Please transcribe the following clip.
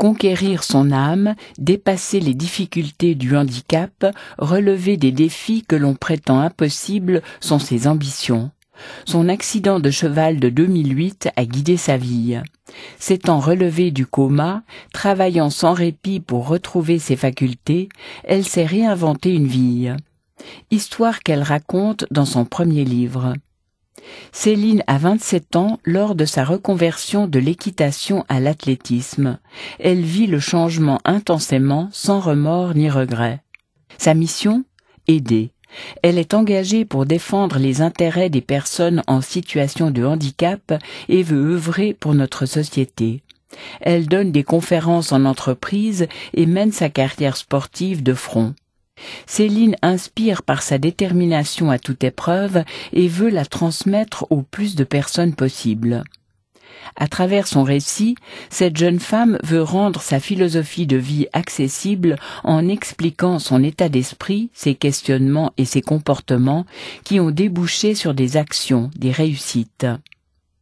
Conquérir son âme, dépasser les difficultés du handicap, relever des défis que l'on prétend impossibles sont ses ambitions. Son accident de cheval de 2008 a guidé sa vie. S'étant relevée du coma, travaillant sans répit pour retrouver ses facultés, elle s'est réinventé une vie. Histoire qu'elle raconte dans son premier livre. Céline a 27 ans lors de sa reconversion de l'équitation à l'athlétisme. Elle vit le changement intensément, sans remords ni regrets. Sa mission ? Aider. Elle est engagée pour défendre les intérêts des personnes en situation de handicap et veut œuvrer pour notre société. Elle donne des conférences en entreprise et mène sa carrière sportive de front. Céline inspire par sa détermination à toute épreuve et veut la transmettre au plus de personnes possible. À travers son récit, cette jeune femme veut rendre sa philosophie de vie accessible en expliquant son état d'esprit, ses questionnements et ses comportements qui ont débouché sur des actions, des réussites.